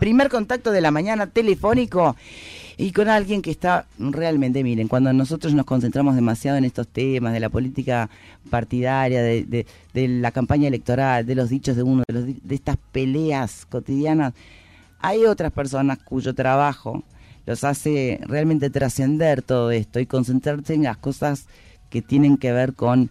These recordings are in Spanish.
primer contacto de la mañana telefónico y con alguien que está realmente, miren, cuando nosotros nos concentramos demasiado en estos temas de la política partidaria, de la campaña electoral, de los dichos de uno, de estas peleas cotidianas, hay otras personas cuyo trabajo los hace realmente trascender todo esto y concentrarse en las cosas que tienen que ver con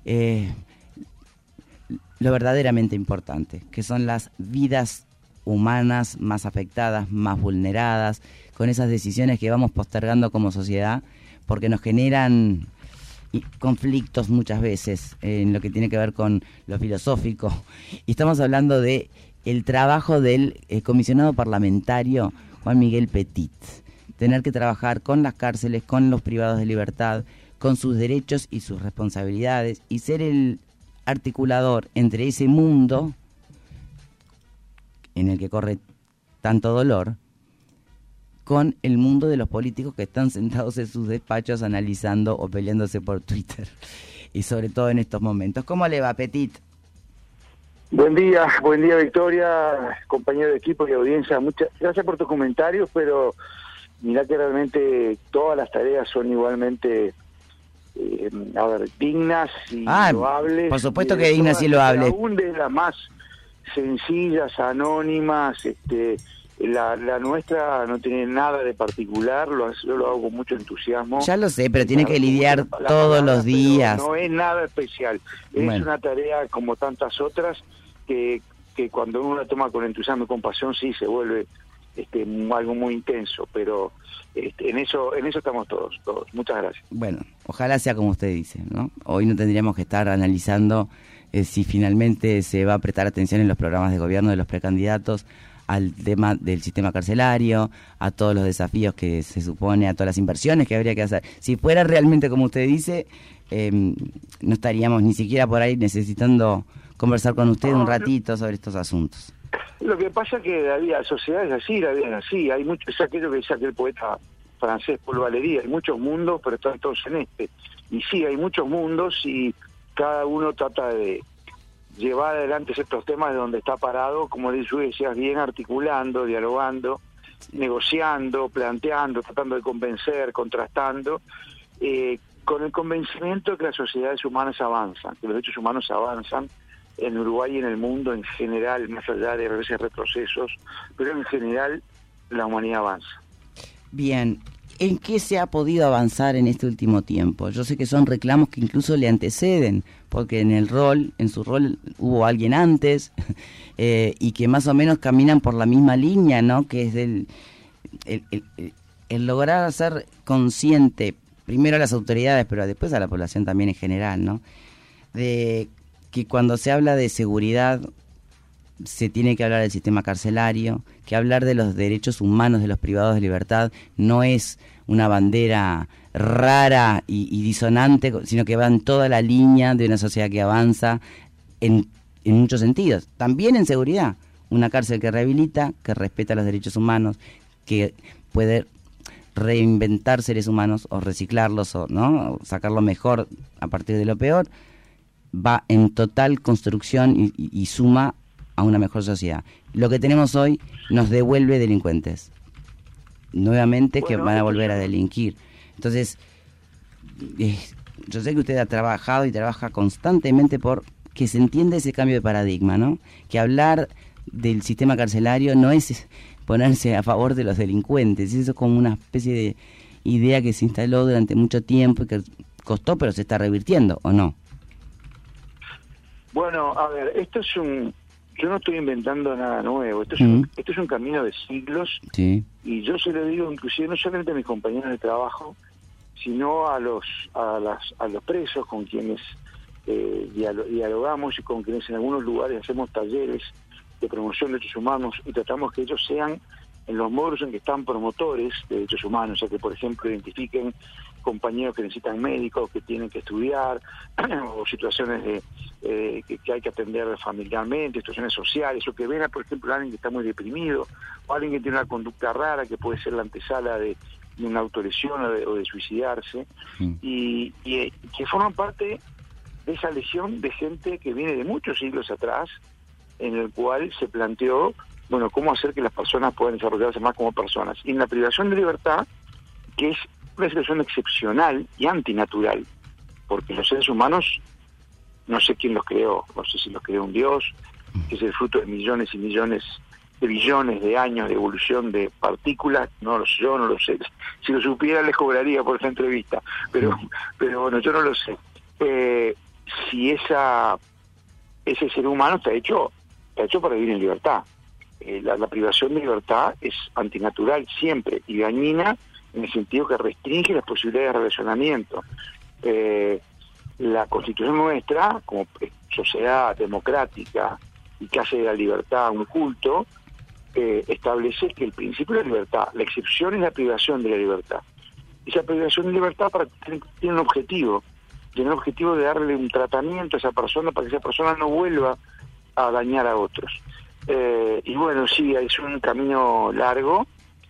lo verdaderamente importante, que son las vidas humanas más afectadas, más vulneradas, con esas decisiones que vamos postergando como sociedad, porque nos generan conflictos muchas veces en lo que tiene que ver con lo filosófico. Y estamos hablando de el trabajo del comisionado parlamentario Juan Miguel Petit. Tener que trabajar con las cárceles, con los privados de libertad, con sus derechos y sus responsabilidades, y ser el articulador entre ese mundo en el que corre tanto dolor, con el mundo de los políticos que están sentados en sus despachos analizando o peleándose por Twitter, y sobre todo en estos momentos. ¿Cómo le va, Petit? Buen día Victoria, compañero de equipo y audiencia. Muchas gracias por tus comentarios, pero mirá que realmente todas las tareas son igualmente dignas y loables. Por supuesto que dignas y loables. Aún de las más sencillas, anónimas, la nuestra no tiene nada de particular, yo lo hago con mucho entusiasmo. Ya lo sé, pero tiene que lidiar todos los días. No es nada especial, es una tarea como tantas otras que cuando uno la toma con entusiasmo y compasión sí se vuelve algo muy intenso, pero en eso estamos todos. Muchas gracias. Bueno, ojalá sea como usted dice, ¿no? Hoy no tendríamos que estar analizando si finalmente se va a prestar atención en los programas de gobierno de los precandidatos al tema del sistema carcelario, a todos los desafíos que se supone, a todas las inversiones que habría que hacer. Si fuera realmente como usted dice, no estaríamos ni siquiera por ahí necesitando conversar con usted un ratito sobre estos asuntos. Lo que pasa es que la sociedad es así, la vida es así. Hay mucho, es aquello que decía aquel poeta francés Paul Valéry, hay muchos mundos, pero están todos en este. Y sí, hay muchos mundos y cada uno trata de llevar adelante ciertos temas de donde está parado, como decías bien, articulando, dialogando, negociando, planteando, tratando de convencer, contrastando, con el convencimiento de que las sociedades humanas avanzan, que los derechos humanos avanzan en Uruguay y en el mundo en general, más allá de veces retrocesos, pero en general la humanidad avanza. Bien, ¿en qué se ha podido avanzar en este último tiempo? Yo sé que son reclamos que incluso le anteceden, porque en su rol hubo alguien antes, y que más o menos caminan por la misma línea, ¿no? Que es el lograr hacer consciente, primero a las autoridades, pero después a la población también en general, ¿no? De que cuando se habla de seguridad se tiene que hablar del sistema carcelario, que hablar de los derechos humanos de los privados de libertad no es una bandera rara y disonante, sino que va en toda la línea de una sociedad que avanza en muchos sentidos. También en seguridad, una cárcel que rehabilita, que respeta los derechos humanos, que puede reinventar seres humanos o reciclarlos o no sacar lo mejor a partir de lo peor, va en total construcción y suma a una mejor sociedad. Lo que tenemos hoy nos devuelve delincuentes nuevamente, que van a volver a delinquir. Entonces, yo sé que usted ha trabajado y trabaja constantemente por que se entienda ese cambio de paradigma, ¿no? Que hablar del sistema carcelario no es ponerse a favor de los delincuentes, eso es como una especie de idea que se instaló durante mucho tiempo y que costó, pero se está revirtiendo, ¿o no? Bueno, a ver, yo no estoy inventando nada nuevo, esto es un camino de siglos, sí. Y yo se lo digo inclusive no solamente a mis compañeros de trabajo, sino a los presos con quienes dialogamos y con quienes en algunos lugares hacemos talleres de promoción de derechos humanos y tratamos que ellos sean en los módulos en que están promotores de derechos humanos, o sea que por ejemplo identifiquen compañeros que necesitan médicos, que tienen que estudiar, o situaciones que hay que atender familiarmente, situaciones sociales, o que ven a, por ejemplo, a alguien que está muy deprimido, o alguien que tiene una conducta rara, que puede ser la antesala de una autolesión o de suicidarse, y que forman parte de esa legión de gente que viene de muchos siglos atrás, en el cual se planteó bueno, cómo hacer que las personas puedan desarrollarse más como personas. Y en la privación de libertad, que es una situación excepcional y antinatural, porque los seres humanos, no sé quién los creó, no sé si los creó un dios, que es el fruto de millones y millones de billones de años de evolución de partículas, yo no lo sé. Si lo supiera les cobraría por esta entrevista, pero bueno, yo no lo sé. Si ese ser humano está hecho para vivir en libertad. La privación de libertad es antinatural siempre y dañina en el sentido que restringe las posibilidades de relacionamiento. La Constitución nuestra, como sociedad democrática y que hace de la libertad un culto, establece que el principio de la libertad, la excepción es la privación de la libertad. Esa privación de libertad tiene un objetivo, de darle un tratamiento a esa persona para que esa persona no vuelva a dañar a otros. Y bueno, sí, es un camino largo,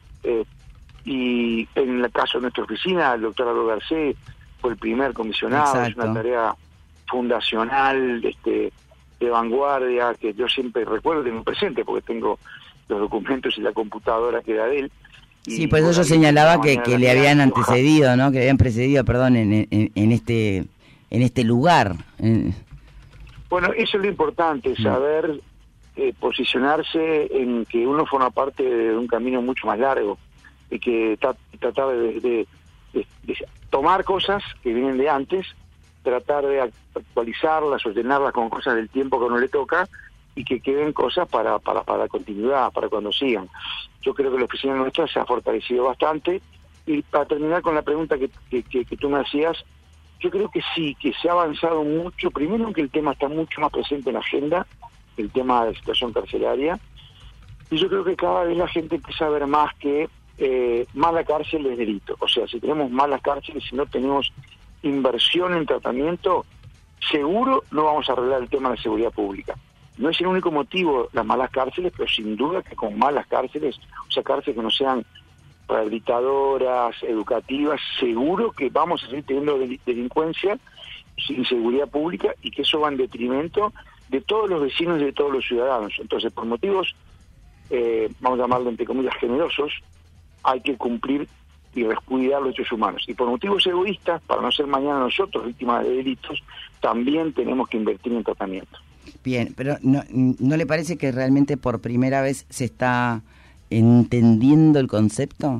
y en el caso de nuestra oficina, el doctor Aldo Garcés fue el primer comisionado. Exacto. Es una tarea fundacional, de vanguardia, que yo siempre recuerdo, tengo presente, porque tengo los documentos y la computadora que era de él. Sí, pues yo señalaba que le habían antecedido, ¿no? Que le habían precedido, perdón, en este lugar. Bueno, eso es lo importante, saber posicionarse en que uno forma parte de un camino mucho más largo, y que tratar de tomar cosas que vienen de antes, tratar de actualizarlas o llenarlas con cosas del tiempo que a uno le toca, y que queden cosas para continuidad, para cuando sigan. Yo creo que la oficina nuestra se ha fortalecido bastante. Y para terminar con la pregunta que tú me hacías, yo creo que sí, que se ha avanzado mucho. Primero, que el tema está mucho más presente en la agenda, el tema de la situación carcelaria. Y yo creo que cada vez la gente empieza a ver más que mala cárcel es delito. O sea, si tenemos malas cárceles, si no tenemos inversión en tratamiento, seguro no vamos a arreglar el tema de la seguridad pública. No es el único motivo las malas cárceles, pero sin duda que con malas cárceles, o sea, cárceles que no sean rehabilitadoras, educativas, seguro que vamos a seguir teniendo delincuencia sin seguridad pública, y que eso va en detrimento de todos los vecinos y de todos los ciudadanos. Entonces, por motivos, vamos a llamarlo entre comillas, generosos, hay que cumplir y cuidar los derechos humanos. Y por motivos egoístas, para no ser mañana nosotros víctimas de delitos, también tenemos que invertir en tratamiento. Bien, pero ¿no le parece que realmente por primera vez se está entendiendo el concepto?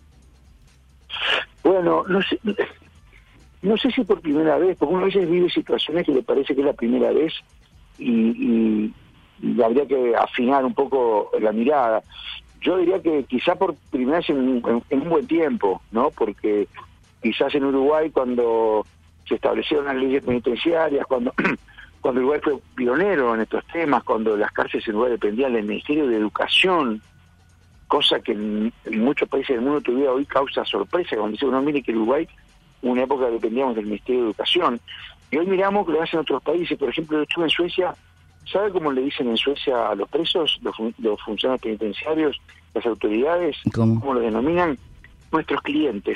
Bueno, no sé si por primera vez, porque uno a veces vive situaciones que le parece que es la primera vez, y habría que afinar un poco la mirada. Yo diría que quizá por primera vez en un buen tiempo, ¿no? Porque quizás en Uruguay, cuando se establecieron las leyes penitenciarias, cuando Uruguay fue pionero en estos temas, cuando las cárceles en Uruguay dependían del Ministerio de Educación, cosa que en muchos países del mundo todavía hoy causa sorpresa, cuando dice uno, mire que Uruguay, una época dependíamos del Ministerio de Educación, y hoy miramos que lo hacen otros países. Por ejemplo, yo estuve en Suecia. ¿Sabe cómo le dicen en Suecia a los presos, los funcionarios penitenciarios, las autoridades? ¿Cómo los denominan? Nuestros clientes,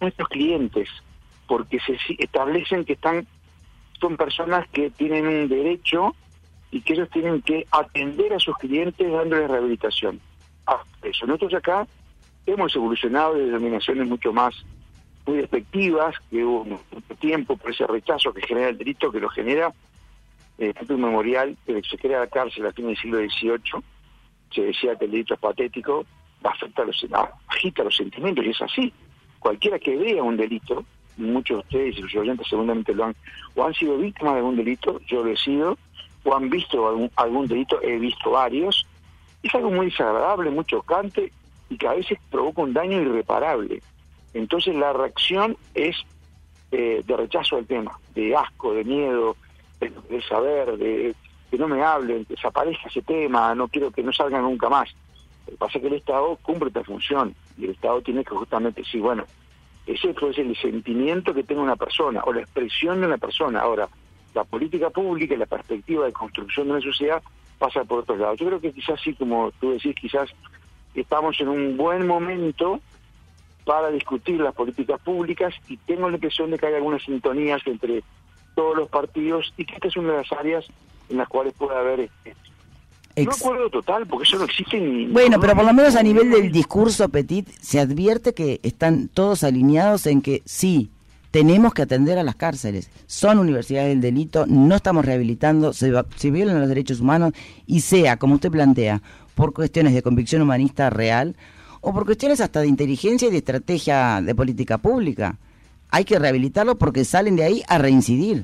porque se establecen que son personas que tienen un derecho y que ellos tienen que atender a sus clientes dándoles rehabilitación. Eso. Nosotros acá hemos evolucionado de denominaciones muy despectivas, que hubo mucho tiempo por ese rechazo que genera el delito, que lo genera. Un memorial que se crea la cárcel a fines del siglo XVIII, se decía que el delito es patético, agita los sentimientos, y es así. Cualquiera que vea un delito, muchos de ustedes y sus oyentes seguramente o han sido víctimas de algún delito, yo lo he sido, o han visto algún delito, he visto varios. Es algo muy desagradable, muy chocante, y que a veces provoca un daño irreparable. Entonces la reacción es de rechazo al tema, de asco, de miedo, de saber, de que no me hablen, que desaparezca ese tema, no quiero que no salga nunca más. Lo que pasa es que el Estado cumple esta función, y el Estado tiene que justamente decir, bueno, ese es el sentimiento que tenga una persona, o la expresión de una persona. Ahora, la política pública y la perspectiva de construcción de una sociedad pasa por otros lados. Yo creo que quizás sí, como tú decís, quizás estamos en un buen momento para discutir las políticas públicas, y tengo la impresión de que hay algunas sintonías entre todos los partidos, y que esta es una de las áreas en las cuales puede haber No acuerdo total, porque eso no existe ni... Bueno, pero por lo menos a nivel del discurso, Petit, se advierte que están todos alineados en que sí, tenemos que atender a las cárceles. Son universidades del delito, no estamos rehabilitando, se violan los derechos humanos, y sea, como usted plantea, por cuestiones de convicción humanista real, o por cuestiones hasta de inteligencia y de estrategia de política pública. Hay que rehabilitarlos porque salen de ahí a reincidir.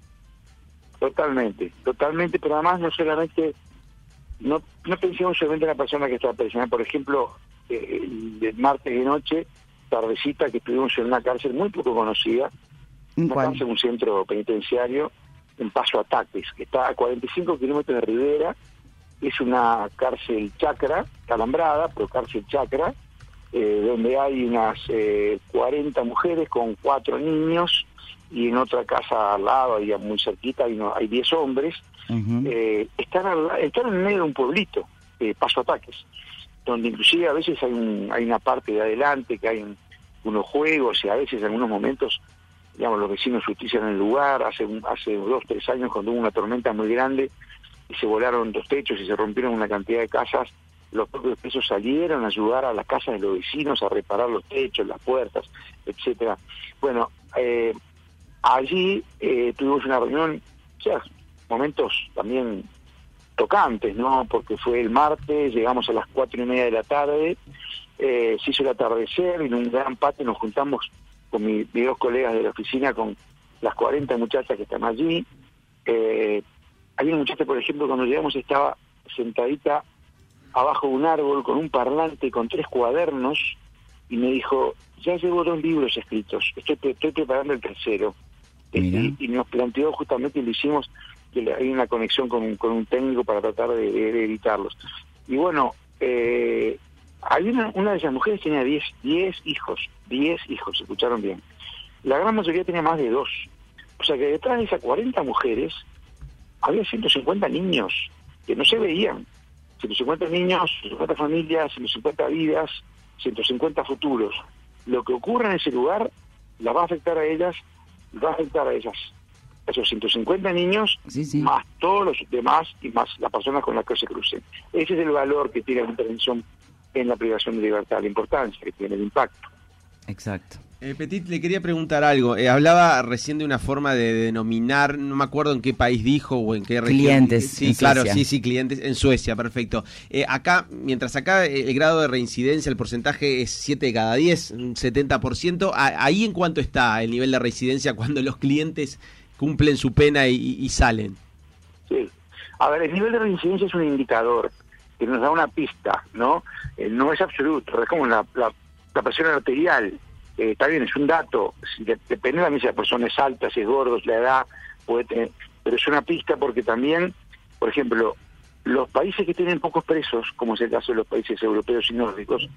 Totalmente, pero además no solamente... No pensemos solamente en la persona que está presionada. Por ejemplo, el martes de noche, tardecita, que estuvimos en una cárcel muy poco conocida, una cárcel, un centro penitenciario en Paso Ataques, que está a 45 kilómetros de Rivera. Es una cárcel chacra, alambrada, pero cárcel chacra, donde hay unas 40 mujeres con 4 niños, y en otra casa al lado, ahí muy cerquita, hay 10 hombres. Están en medio de un pueblito, Paso Ataques, donde inclusive a veces hay una parte de adelante que hay unos juegos, y a veces en algunos momentos, digamos, los vecinos justician el lugar. Hace 2-3 años, cuando hubo una tormenta muy grande y se volaron 2 techos y se rompieron una cantidad de casas, los propios presos salieron a ayudar a las casas de los vecinos a reparar los techos, las puertas, etcétera. Bueno, allí tuvimos una reunión, o sea, momentos también tocantes, ¿no? Porque fue el martes, llegamos a las 4:30 de la tarde, se hizo el atardecer, y en un gran patio nos juntamos con mis 2 colegas de la oficina, con las 40 muchachas que están allí. Hay una muchacha, por ejemplo, cuando llegamos estaba sentadita abajo de un árbol con un parlante, con 3 cuadernos, y me dijo: ya llevo 2 libros escritos, estoy preparando el tercero. Y nos planteó justamente, y lo hicimos, que hay una conexión con un técnico para tratar de evitarlos. Y bueno, hay una de esas mujeres tenía 10 hijos, escucharon bien. La gran mayoría tenía más de 2. O sea que detrás de esas 40 mujeres había 150 niños que no se veían. 150 niños, 150 familias, 150 vidas, 150 futuros. Lo que ocurra en ese lugar la va a afectar a ellas, va a afectar a esos 150 niños, sí, más todos los demás y más las personas con las que se crucen. Ese es el valor que tiene la intervención en la privación de libertad, la importancia que tiene, el impacto. Exacto. Petit, le quería preguntar algo. Hablaba recién de una forma de denominar, no me acuerdo en qué país dijo o en qué región. Clientes. Sí, claro, sí, clientes. En Suecia, perfecto. Mientras acá el grado de reincidencia, el porcentaje es 7 de cada 10, un 70%. ¿Ahí en cuánto está el nivel de reincidencia cuando los clientes cumplen su pena y salen? Sí. A ver, el nivel de reincidencia es un indicador que nos da una pista, ¿no? No es absoluto, es como la presión arterial. Está bien, es un dato, depende también si la persona es alta, si es gordo, si la edad, puede tener, pero es una pista, porque también, por ejemplo, los países que tienen pocos presos, como es el caso de los países europeos y nórdicos,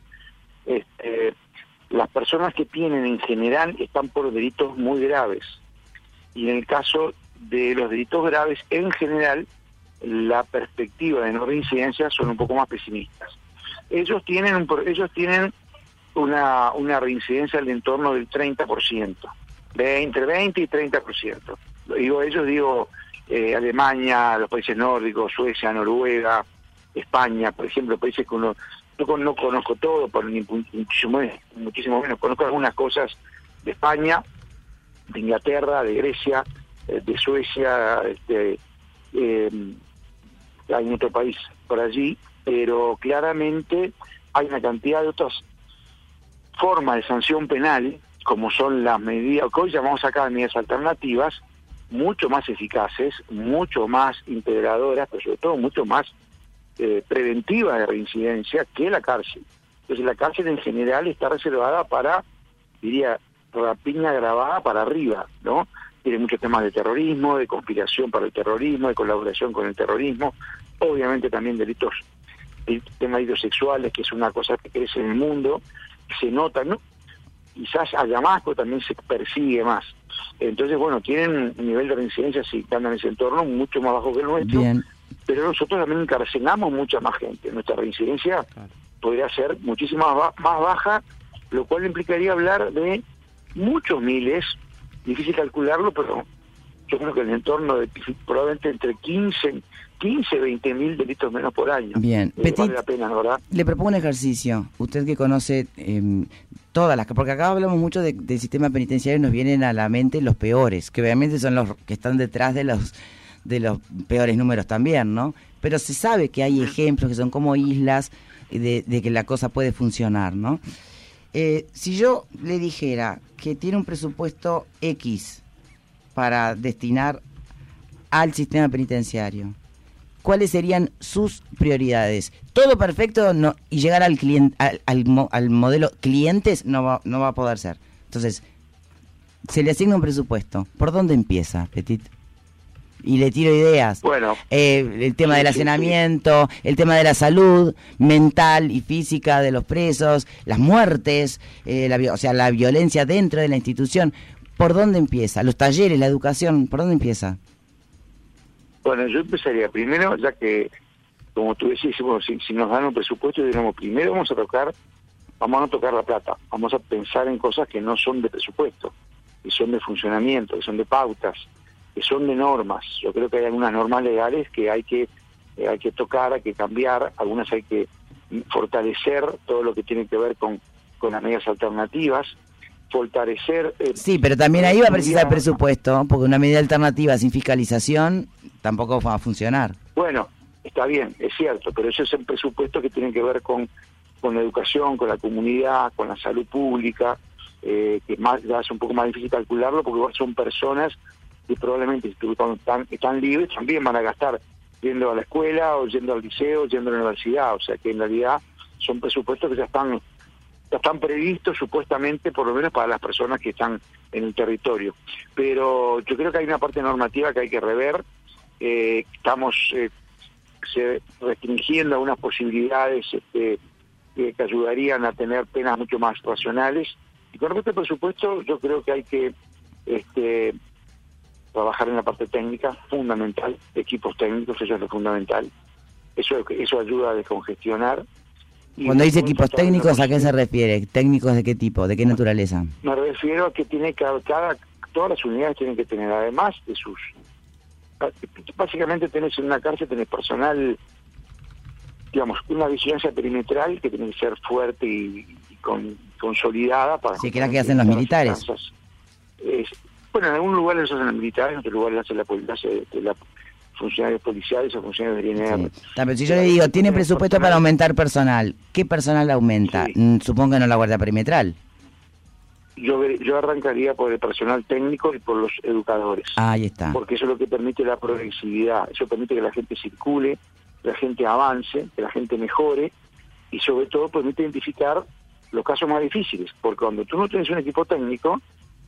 las personas que tienen en general están por delitos muy graves, y en el caso de los delitos graves, en general, la perspectiva de no reincidencia son un poco más pesimistas. Ellos tienen una reincidencia al entorno del 30%, entre 20 y 30%. Digo Alemania, los países nórdicos, Suecia, Noruega, España, por ejemplo, países que no conozco todo, por muchísimo menos. Conozco algunas cosas de España, de Inglaterra, de Grecia, de Suecia, hay otro país por allí, pero claramente hay una cantidad de otras formas de sanción penal, como son las medidas, que hoy llamamos acá medidas alternativas, mucho más eficaces, mucho más integradoras, pero sobre todo mucho más preventivas de reincidencia que la cárcel. Entonces la cárcel en general está reservada para, diría, rapiña agravada para arriba, ¿no? Tiene muchos temas de terrorismo, de conspiración para el terrorismo, de colaboración con el terrorismo, obviamente también temas delitos sexuales, que es una cosa que crece en el mundo, se nota, ¿no? Quizás haya más, pero también se persigue más. Entonces, bueno, tienen un nivel de reincidencia, si andan en ese entorno, mucho más bajo que el nuestro. Bien. Pero nosotros también encarcelamos mucha más gente. Nuestra reincidencia podría ser muchísimo más baja, lo cual implicaría hablar de muchos miles, difícil calcularlo, pero yo creo que en el entorno de probablemente entre 15 15, 20 mil delitos menos por año. Bien, vale la pena, ¿verdad? Le propongo un ejercicio. Usted que conoce todas las... Porque acá hablamos mucho del sistema penitenciario y nos vienen a la mente los peores, que obviamente son los que están detrás de los peores números también, ¿no? Pero se sabe que hay ejemplos que son como islas de que la cosa puede funcionar, ¿no? Si yo le dijera que tiene un presupuesto X para destinar al sistema penitenciario, ¿cuáles serían sus prioridades? Todo perfecto no, y llegar al cliente, al modelo clientes no va a poder ser. Entonces, se le asigna un presupuesto. ¿Por dónde empieza, Petit? Y le tiro ideas. Bueno, el tema del hacinamiento, el tema de la salud mental y física de los presos, las muertes, la violencia dentro de la institución. ¿Por dónde empieza? Los talleres, la educación, ¿por dónde empieza? Bueno, yo empezaría primero, ya que, como tú decís, si nos dan un presupuesto, digamos, primero vamos a no tocar la plata, vamos a pensar en cosas que no son de presupuesto, que son de funcionamiento, que son de pautas, que son de normas. Yo creo que hay algunas normas legales que hay que tocar, hay que cambiar, algunas hay que fortalecer todo lo que tiene que ver con las medidas alternativas, fortalecer... sí, pero también ahí va a precisar presupuesto, porque una medida alternativa sin fiscalización tampoco va a funcionar. Bueno, está bien, es cierto, pero eso es el presupuesto que tiene que ver con la educación, con la comunidad, con la salud pública, que es un poco más difícil calcularlo, porque son personas que probablemente están libres, también van a gastar yendo a la escuela, o yendo al liceo, yendo a la universidad, o sea que en realidad son presupuestos que ya están previstos supuestamente, por lo menos para las personas que están en el territorio. Pero yo creo que hay una parte normativa que hay que rever. Estamos restringiendo algunas posibilidades que ayudarían a tener penas mucho más racionales. Y con respecto al presupuesto, yo creo que hay que trabajar en la parte técnica, fundamental, equipos técnicos, eso es lo fundamental. Eso ayuda a descongestionar. Cuando dice equipos técnicos, ¿a qué se refiere? ¿Técnicos de qué tipo? ¿De qué naturaleza? Me refiero a que tiene todas las unidades tienen que tener, además de sus... Básicamente tenés en una cárcel, tenés personal, digamos, una vigilancia perimetral que tiene que ser fuerte y consolidada para... Sí, que era que hacen los militares. Bueno, en algún lugar los hacen los militares, en otros lugares hacen la funcionarios policiales o funcionarios del INR. Sí. Pero si yo le digo, tiene presupuesto para aumentar personal, ¿qué personal aumenta? Sí. Supongo que no la guardia perimetral. Yo arrancaría por el personal técnico y por los educadores. Ahí está. Porque eso es lo que permite la progresividad, eso permite que la gente circule, que la gente avance, que la gente mejore, y sobre todo permite identificar los casos más difíciles, porque cuando tú no tienes un equipo técnico,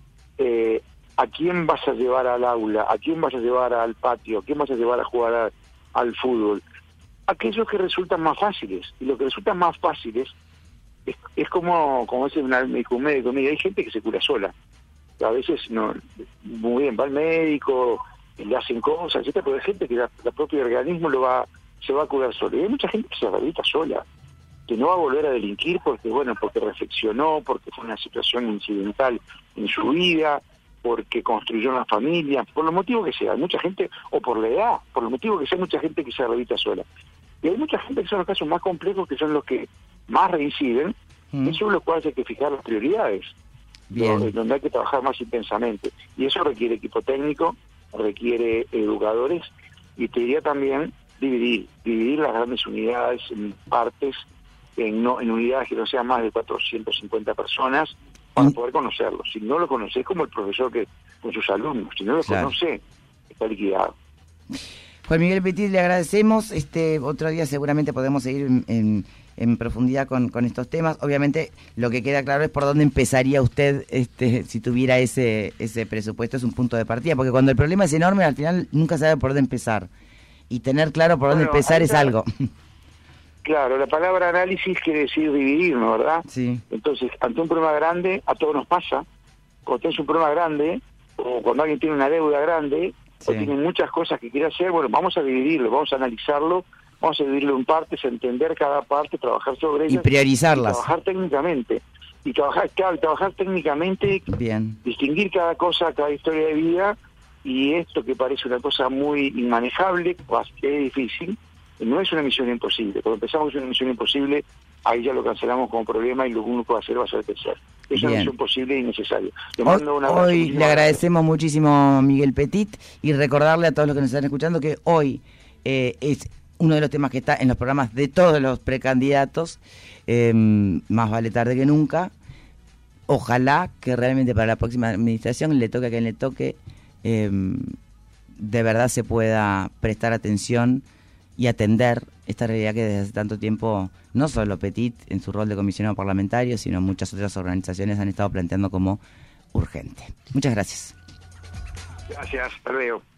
¿a quién vas a llevar al aula? ¿A quién vas a llevar al patio? ¿A quién vas a llevar a jugar al fútbol? Aquellos que resultan más fáciles. Y lo que resultan más fáciles es como dice me dijo un médico, mira, hay gente que se cura sola. A veces no, muy bien, va al médico, le hacen cosas, etc., pero hay gente que el propio organismo se va a curar solo. Y hay mucha gente que se rehabilita sola, que no va a volver a delinquir porque reflexionó, porque fue una situación incidental en su vida, porque construyó una familia, por los motivos que sea. Hay mucha gente, o por la edad, por los motivos que sea, mucha gente que se rehabilita sola. Y hay mucha gente que son los casos más complejos, que son los que más reinciden, eso es lo cual hay que fijar las prioridades, donde hay que trabajar más intensamente. Y eso requiere equipo técnico, requiere educadores, y te diría también dividir las grandes unidades en partes, en unidades que no sean más de 450 personas, para poder conocerlo. Si no lo conoces, como el profesor que con sus alumnos, si no lo conoce, está liquidado. Juan Miguel Petit, le agradecemos. Otro día seguramente podemos seguir en profundidad con estos temas. Obviamente lo que queda claro es por dónde empezaría usted si tuviera ese presupuesto. Es un punto de partida, porque cuando el problema es enorme, al final nunca sabe por dónde empezar. Y tener claro por dónde empezar es algo. Claro, la palabra análisis quiere decir dividir, ¿no? ¿Verdad? Sí. Entonces, ante un problema grande, a todos nos pasa, cuando tienes un problema grande, o cuando alguien tiene una deuda grande, o tiene muchas cosas que quiere hacer, bueno, vamos a dividirlo, vamos a analizarlo, vamos a dividirlo en partes, entender cada parte, trabajar sobre ellas. Y priorizarlas. Y trabajar técnicamente. Y trabajar técnicamente, bien, distinguir cada cosa, cada historia de vida, y esto que parece una cosa muy inmanejable, que es difícil, no es una misión imposible. Cuando empezamos es una misión imposible, ahí ya lo cancelamos como problema y lo único que va a hacer va a ser crecer. Es una misión posible y necesaria. Hoy le agradecemos muchísimo a Miguel Petit y recordarle a todos los que nos están escuchando que hoy es uno de los temas que está en los programas de todos los precandidatos, más vale tarde que nunca. Ojalá que realmente para la próxima administración le toque a quien le toque, de verdad se pueda prestar atención y atender esta realidad que desde hace tanto tiempo, no solo Petit en su rol de comisionado parlamentario, sino muchas otras organizaciones han estado planteando como urgente. Muchas gracias. Gracias, hasta luego.